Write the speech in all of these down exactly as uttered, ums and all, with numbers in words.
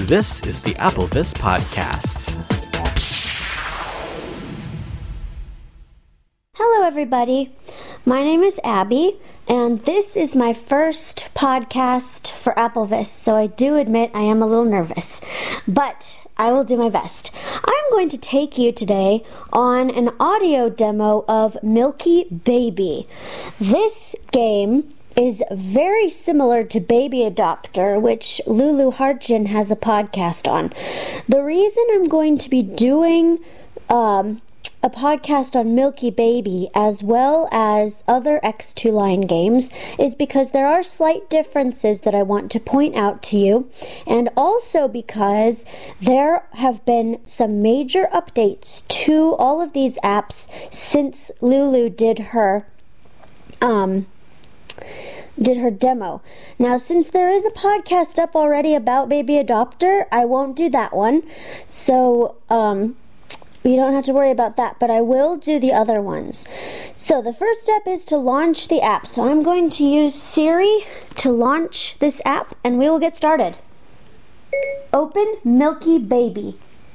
This is the Applevis Podcast. Hello, everybody. My name is Abby, and this is my first podcast for Applevis, so I do admit I am a little nervous, but I will do my best. I'm going to take you today on an audio demo of Milky Baby. This game is very similar to Baby Adopter, which Lulu Harchin has a podcast on. The reason I'm going to be doing um, a podcast on Milky Baby as well as other X two Line games is because there are slight differences that I want to point out to you, and also because there have been some major updates to all of these apps since Lulu did her um did her demo. Now, since there is a podcast up already about Baby Adopter, I won't do that one. So, um, you don't have to worry about that, but I will do the other ones. So, the first step is to launch the app. So, I'm going to use Siri to launch this app, and we will get started. Open Milky Baby.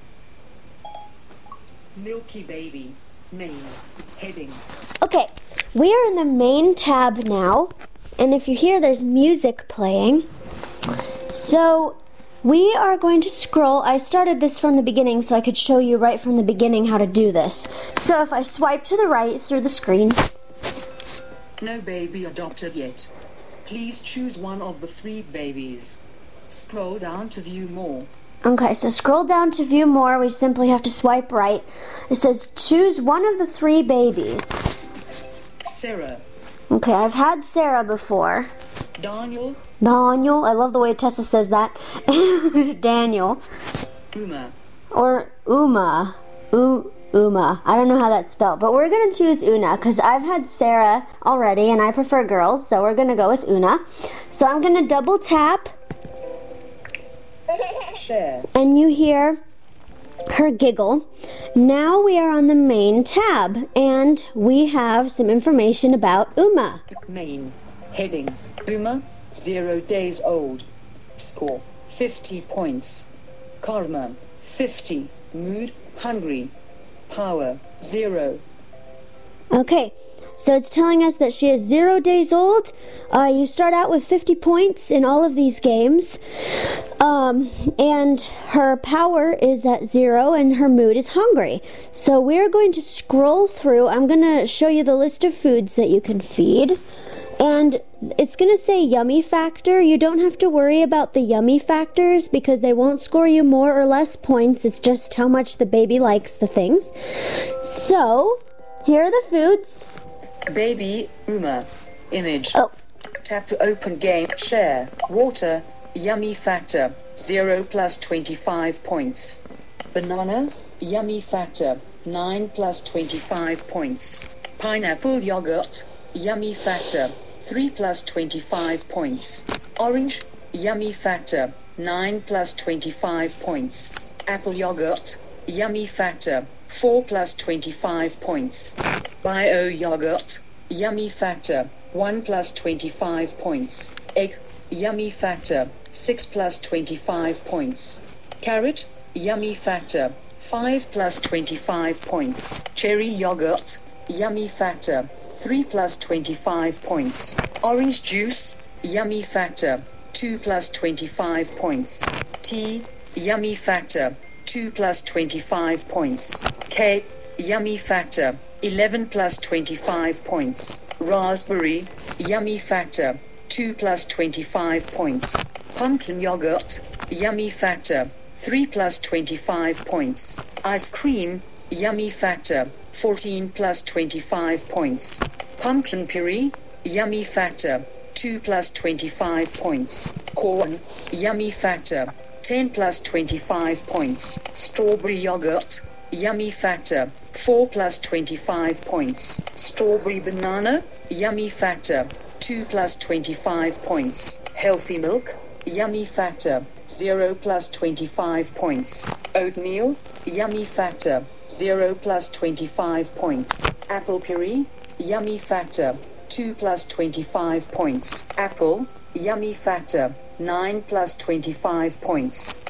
Milky Baby. Main. Heading. Okay, we are in the main tab now. And if you hear, there's music playing. So we are going to scroll. I started this from the beginning so I could show you right from the beginning how to do this. So if I swipe to the right through the screen. No baby adopted yet. Please choose one of the three babies. Scroll down to view more. Okay, so scroll down to view more. We simply have to swipe right. It says choose one of the three babies. Sarah. Okay, I've had Sarah before. Daniel. Daniel. I love the way Tessa says that. Daniel. Uma. Or Uma. U- Uma. I don't know how that's spelled, but we're going to choose Una because I've had Sarah already and I prefer girls, so we're going to go with Una. So I'm going to double tap. Share. And you hear her giggle. Now we are on the main tab, and we have some information about Uma. Main. Heading. Uma, zero days old. Score, fifty points. Karma, fifty. Mood, hungry. Power, zero. Okay, so it's telling us that she is zero days old. Uh, you start out with fifty points in all of these games. Um, and her power is at zero and her mood is hungry. So we're going to scroll through. I'm going to show you the list of foods that you can feed. And it's going to say yummy factor. You don't have to worry about the yummy factors because they won't score you more or less points. It's just how much the baby likes the things. So here are the foods. Baby, Uma. Image. Oh. Tap to open game. Share. Water. Yummy factor. zero plus twenty-five points. Banana. Yummy factor. nine plus twenty-five points. Pineapple yogurt. Yummy factor. three plus twenty-five points. Orange. Yummy factor. nine plus twenty-five points. Apple yogurt. Yummy factor. four plus twenty-five points. Bio yogurt. Yummy factor. one plus twenty-five points. Egg. Yummy factor. six plus twenty-five points. Carrot. Yummy factor. five plus twenty-five points. Cherry yogurt. Yummy factor. three plus twenty-five points. Orange juice. Yummy factor. two plus twenty-five points. Tea. Yummy factor. two plus twenty-five points. Cake. Yummy factor. eleven plus twenty-five points. Raspberry. Yummy factor. two plus twenty-five points. Pumpkin yogurt. Yummy factor. three plus twenty-five points. Ice cream. Yummy factor. fourteen plus twenty-five points. Pumpkin puree. Yummy factor. two plus twenty-five points. Corn. Yummy factor. ten plus twenty-five points. Strawberry yogurt. Yummy factor. four plus twenty-five points. Strawberry banana. Yummy factor. two plus twenty-five points. Healthy milk. Yummy factor. zero plus twenty-five points. Oatmeal. Yummy factor. zero plus twenty-five points. Apple puree. Yummy factor. two plus twenty-five points. Apple. Yummy factor. nine plus twenty-five points.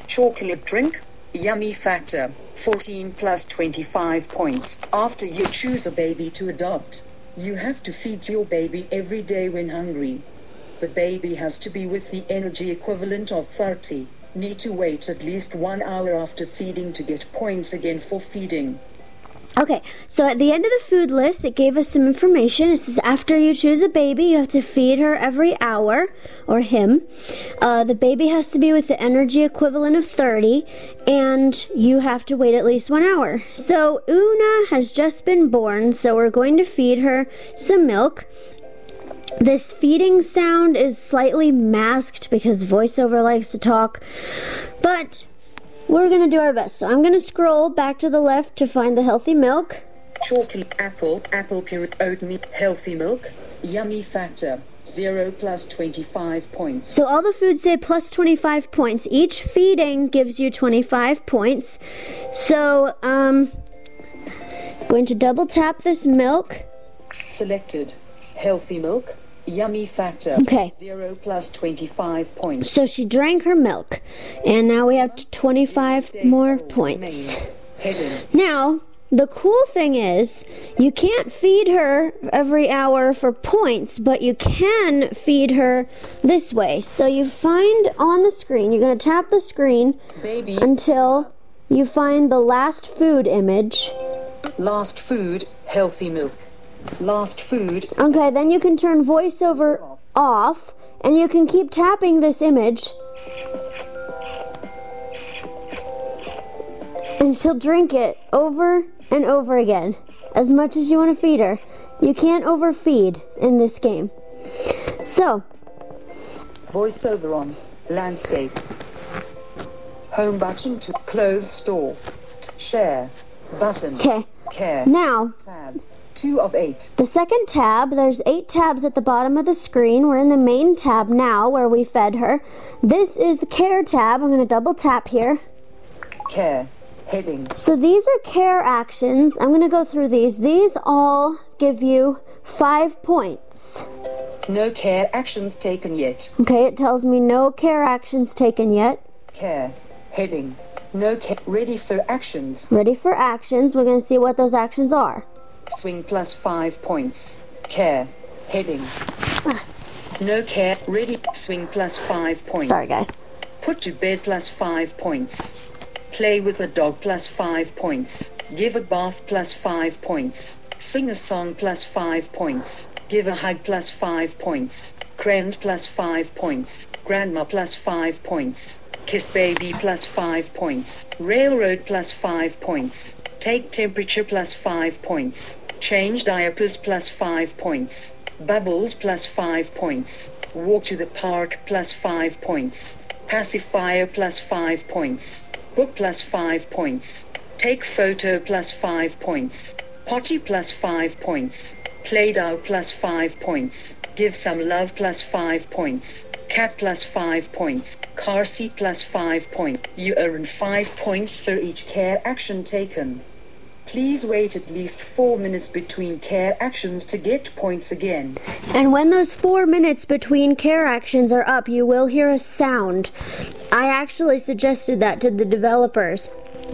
Chocolate drink, yummy factor, fourteen plus twenty-five points. After you choose a baby to adopt, you have to feed your baby every day when hungry. The baby has to be with the energy equivalent of thirty. Need to wait at least one hour after feeding to get points again for feeding. Okay, so at the end of the food list, it gave us some information. It says after you choose a baby, you have to feed her every hour, or him. Uh, the baby has to be with the energy equivalent of thirty, and you have to wait at least one hour. So Una has just been born, so we're going to feed her some milk. This feeding sound is slightly masked because VoiceOver likes to talk, but we're going to do our best. So I'm going to scroll back to the left to find the healthy milk. Chocolate, apple, apple puree, oatmeal, healthy milk, yummy factor, zero plus twenty-five points. So all the foods say plus twenty-five points. Each feeding gives you twenty-five points. So, um, going to double tap this milk. Selected, healthy milk, yummy factor, Okay. zero plus twenty-five points. So she drank her milk, and now we have twenty-five more points. Heading. Now, the cool thing is, you can't feed her every hour for points, but you can feed her this way. So you find on the screen, you're going to tap the screen Baby, until you find the last food image. last food, healthy milk. Last food, Okay, then you can turn VoiceOver off, and you can keep tapping this image. And she'll drink it over and over again, as much as you want to feed her. You can't overfeed in this game. So, voiceover on, landscape. Home button to close store. Share, button, okay, care, now, tab, two of eight. the second tab, there's eight tabs at the bottom of the screen. We're in the main tab now, where we fed her. This is the care tab. I'm going to double tap here. Care, heading. So these are care actions. I'm going to go through these. These all give you five points. No care actions taken yet. Okay, it tells me no care actions taken yet. Care, heading. No care, ready for actions. Ready for actions. We're going to see what those actions are. Swing plus five points. Care, heading. No care, ready, swing plus five points. Sorry, guys. Put to bed plus five points. Play with a dog plus five points. Give a bath plus five points. Sing a song plus five points. Give a hug plus five points. Crayons plus five points. Grandma plus five points. Kiss baby plus five points. Railroad plus five points. Take temperature plus five points. Change diapers plus five points. Bubbles plus five points. Walk to the park plus five points. Pacifier plus five points. Book plus five points. Take photo plus five points. Potty plus five points. Play doh plus five points. Give some love plus five points. Cat plus five points. Car seat plus five points. You earn five points for each care action taken. Please wait at least four minutes between care actions to get points again. And when those four minutes between care actions are up, you will hear a sound. I actually suggested that to the developers.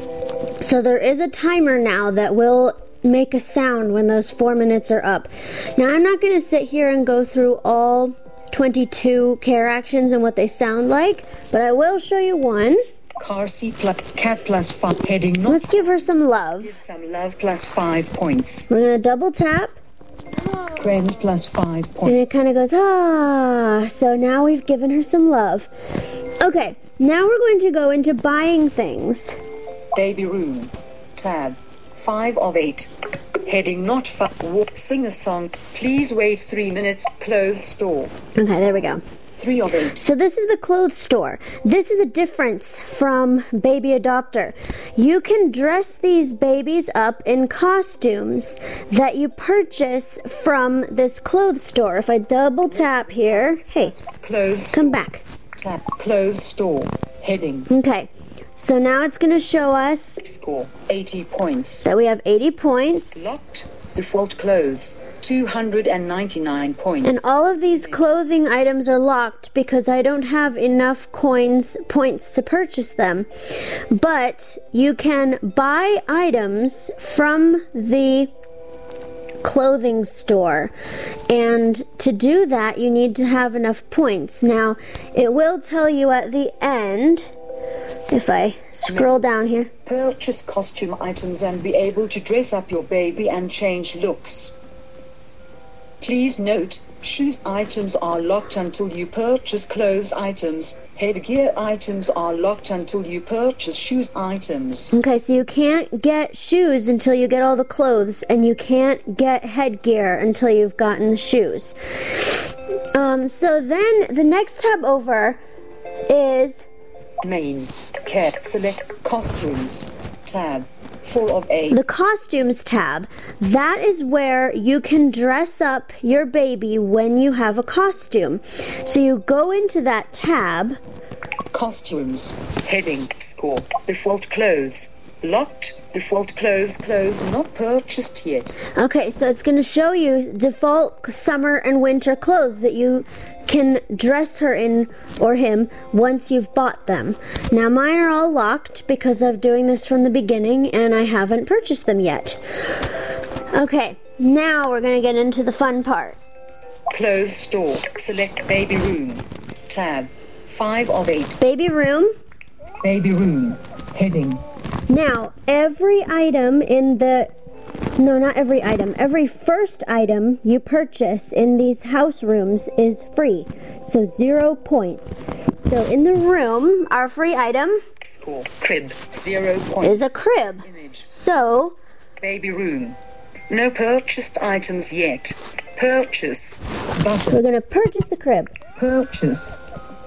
So there is a timer now that will make a sound when those four minutes are up. Now, I'm not going to sit here and go through all twenty-two care actions and what they sound like, but I will show you one. Car seat plus cat plus five. Heading north. Let's give her some love. Give some love plus five points. We're going to double tap, Friends plus five and it points. kind of goes, ah. So now we've given her some love. Okay, now we're going to go into buying things. Baby room. Tab. Five of eight. Heading not far. Walk. Sing a song. Please wait three minutes. Close store. Okay, there we go. Three of eight. So this is the clothes store. This is a difference from Baby Adopter. You can dress these babies up in costumes that you purchase from this clothes store. If I double tap here, hey, Close. come back. Tab. Close store. Heading. Okay, so now it's going to show us Score. eighty points. that we have eighty points. Locked. Default clothes. two hundred ninety-nine points. And all of these clothing items are locked because I don't have enough coins, points to purchase them. But you can buy items from the clothing store, and to do that you need to have enough points. Now it will tell you at the end, if I scroll down here, Purchase costume items and be able to dress up your baby and change looks. Please note, shoes items are locked until you purchase clothes items. Headgear items are locked until you purchase shoes items. okay, so you can't get shoes until you get all the clothes, and you can't get headgear until you've gotten the shoes. Um, so then the next tab over is Main. Care. Select costumes. Tab. Four of eight. the costumes tab. That is where you can dress up your baby when you have a costume. So you go into that tab. Costumes. Heading. Score. Default clothes. Locked. Default clothes. Clothes not purchased yet. Okay, so it's going to show you default summer and winter clothes that you can dress her in or him once you've bought them. Now mine are all locked because I'm doing this from the beginning and I haven't purchased them yet. Okay, now we're going to get into the fun part. Clothes store. Select baby room. Tab. Five of eight. Baby room. Baby room. Heading. Now, every item in the No, not every item. Every first item you purchase in these house rooms is free. So zero points. So in the room, our free item Score. Crib. Zero points. is a crib. Image. So, Baby room. No purchased items yet. Purchase. Button. we're going to purchase the crib. Purchase.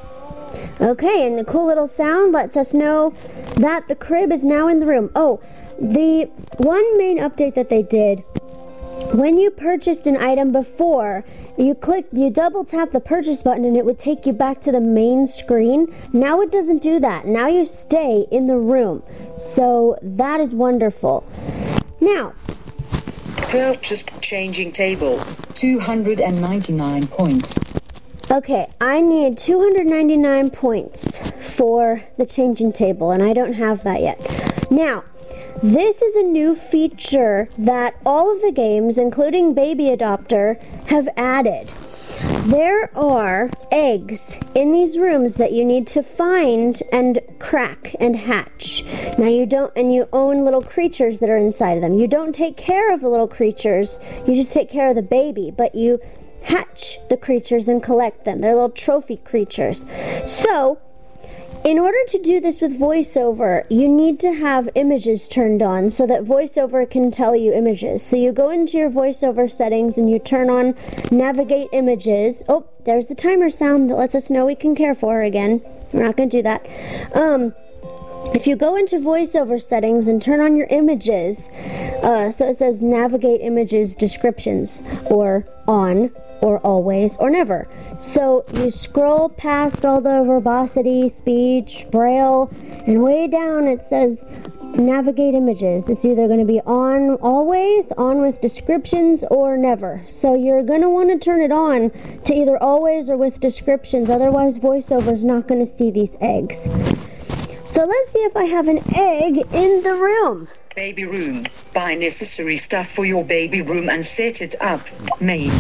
Okay, and the cool little sound lets us know that the crib is now in the room. Oh, the one main update that they did, when you purchased an item before, you click, you double tap the purchase button and it would take you back to the main screen. Now it doesn't do that. Now you stay in the room. So that is wonderful. Now, Purchase changing table. two hundred ninety-nine points. okay, I need two hundred ninety-nine points for the changing table, and I don't have that yet. Now, this is a new feature that all of the games, including Baby Adopter, have added. There are eggs in these rooms that you need to find and crack and hatch. Now you don't, and you own little creatures that are inside of them. You don't take care of the little creatures, you just take care of the baby, but you hatch the creatures and collect them. They're little trophy creatures. So, in order to do this with VoiceOver, you need to have images turned on so that VoiceOver can tell you images. So you go into your VoiceOver settings and you turn on Navigate Images. Oh, there's the timer sound that lets us know we can care for her again. We're not going to do that. Um, if you go into VoiceOver settings and turn on your images, uh, so it says Navigate Images Descriptions, or on, or always, or never. So you scroll past all the verbosity, speech, braille, and way down it says Navigate Images. It's either going to be on always, on with descriptions, or never. So you're going to want to turn it on to either always or with descriptions, otherwise VoiceOver is not going to see these eggs. So let's see if I have an egg in the room. Baby room. Buy necessary stuff for your baby room and set it up. Main.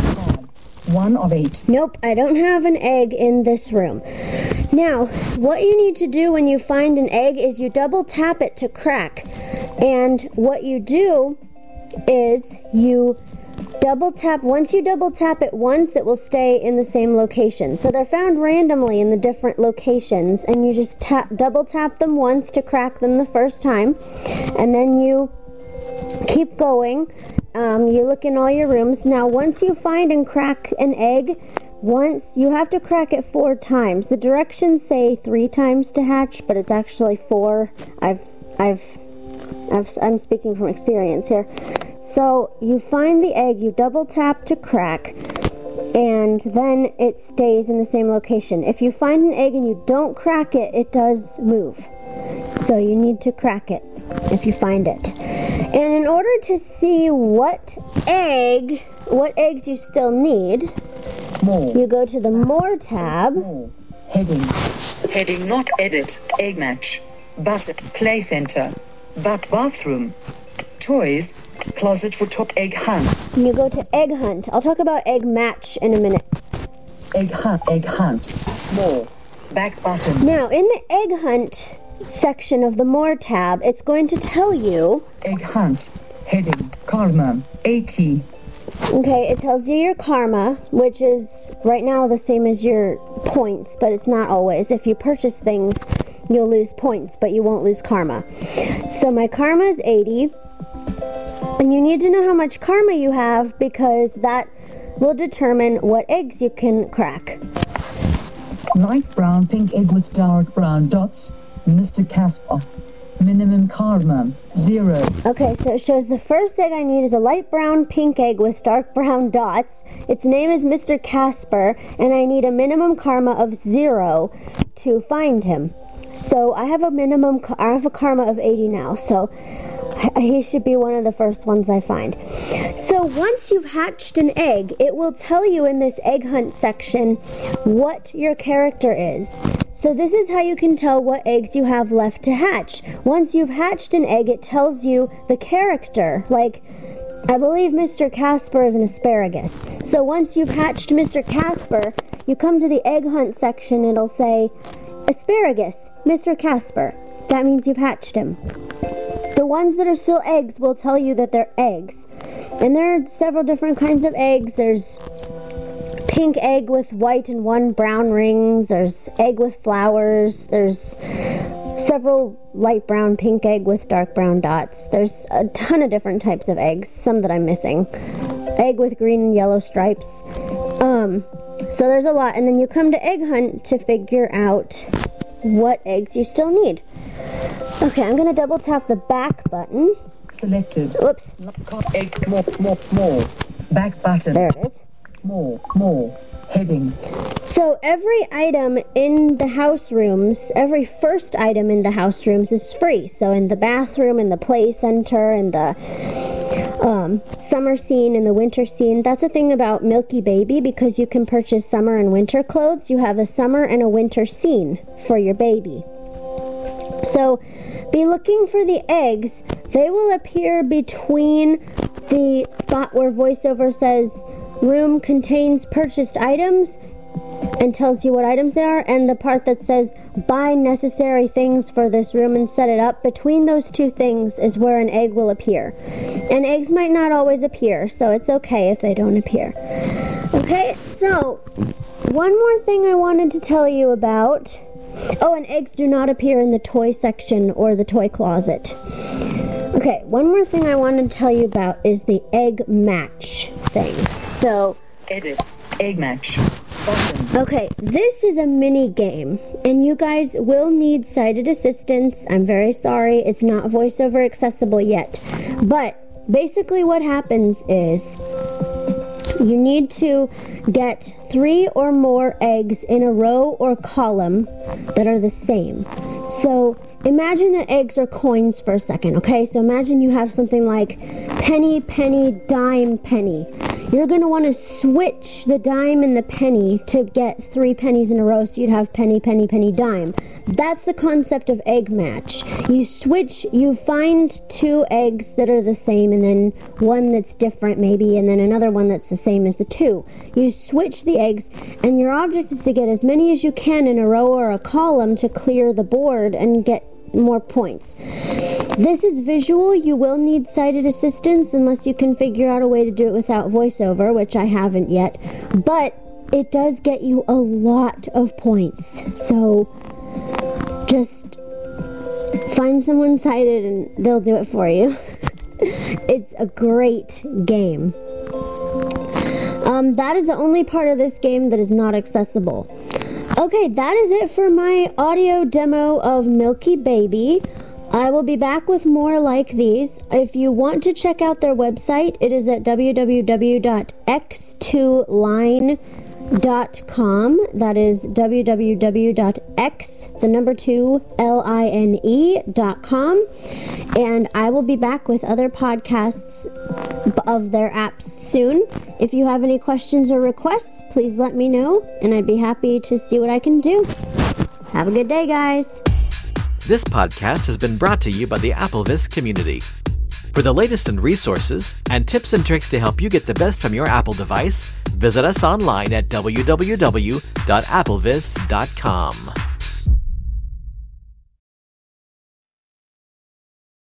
One of eight. Nope, I don't have an egg in this room. Now, what you need to do when you find an egg is you double tap it to crack. And what you do is you double tap, once you double tap it once, it will stay in the same location. So they're found randomly in the different locations, and you just tap, double tap them once to crack them the first time, and then you keep going. Um, you look in all your rooms. Now, once you find and crack an egg, once you have to crack it four times. The directions say three times to hatch, but it's actually four. I've, I've, I've, I'm speaking from experience here. So you find the egg, you double tap to crack, and then it stays in the same location. If you find an egg and you don't crack it, it does move. So you need to crack it if you find it. And in order to see what egg, what eggs you still need, More. you go to the More tab. More. Heading. Heading not edit. Egg match. Button. Play center. But bathroom. Toys. Closet for top. Egg hunt. And you go to Egg Hunt. I'll talk about Egg Match in a minute. Egg hunt. Egg hunt. More. Back button. Now, in the Egg Hunt section of the More tab, it's going to tell you, Egg hunt. Heading. Karma. eighty. okay, it tells you your karma, which is right now the same as your points, but it's not always. If you purchase things, you'll lose points, but you won't lose karma. So my karma is eighty, and you need to know how much karma you have because that will determine what eggs you can crack. Light brown pink egg with dark brown dots. Mister Casper. Minimum karma. Zero. Okay, so it shows the first egg I need is a light brown pink egg with dark brown dots. Its name is Mister Casper, and I need a minimum karma of zero to find him. So I have a minimum, I have a karma of eighty now, so he should be one of the first ones I find. So once you've hatched an egg, it will tell you in this egg hunt section what your character is. So this is how you can tell what eggs you have left to hatch. Once you've hatched an egg, it tells you the character. Like, I believe Mister Casper is an asparagus. So once you've hatched Mister Casper, you come to the egg hunt section, it'll say, asparagus, Mister Casper. That means you've hatched him. The ones that are still eggs will tell you that they're eggs. And there are several different kinds of eggs. There's pink egg with white and one brown rings. There's egg with flowers. There's several light brown pink egg with dark brown dots. There's a ton of different types of eggs, some that I'm missing. Egg with green and yellow stripes. Um, so there's a lot. And then you come to Egg Hunt to figure out what eggs you still need. Okay, I'm going to double tap the back button. Selected. Whoops. Egg. More. More. More. Back button. There it is. More. More. Heading. So every item in the house rooms, every first item in the house rooms is free. So in the bathroom, in the play center, in the um, summer scene, in the winter scene. That's the thing about Milky Baby, because you can purchase summer and winter clothes. You have a summer and a winter scene for your baby. So be looking for the eggs. They will appear between the spot where VoiceOver says room contains purchased items and tells you what items they are, and the part that says buy necessary things for this room and set it up. Between those two things is where an egg will appear. And eggs might not always appear, so it's okay if they don't appear. Okay, so one more thing I wanted to tell you about. Oh, and eggs do not appear in the toy section or the toy closet. Okay, one more thing I wanted to tell you about is the egg match thing. So, Edit. Egg match. Button. okay, this is a mini game, and you guys will need sighted assistance. I'm very sorry, it's not VoiceOver accessible yet. But basically what happens is you need to get three or more eggs in a row or column that are the same. So imagine that eggs are coins for a second, okay? So imagine you have something like penny, penny, dime, penny. You're going to want to switch the dime and the penny to get three pennies in a row, so you'd have penny, penny, penny, dime. That's the concept of egg match. You switch, you find two eggs that are the same, and then one that's different maybe, and then another one that's the same as the two. You switch the eggs, and your object is to get as many as you can in a row or a column to clear the board and get more points. This is visual. You will need sighted assistance unless you can figure out a way to do it without VoiceOver, which I haven't yet. But it does get you a lot of points. So just find someone sighted and they'll do it for you. It's a great game. Um, that is the only part of this game that is not accessible. Okay, that is it for my audio demo of Milky Baby. I will be back with more like these. If you want to check out their website, it is at w w w dot x two line dot com. That is w w w dot x, the number two, L I N E dot com. And I will be back with other podcasts of their apps soon. If you have any questions or requests, please let me know, and I'd be happy to see what I can do. Have a good day, guys. This podcast has been brought to you by the AppleVis community. For the latest in resources and tips and tricks to help you get the best from your Apple device, visit us online at w w w dot applevis dot com.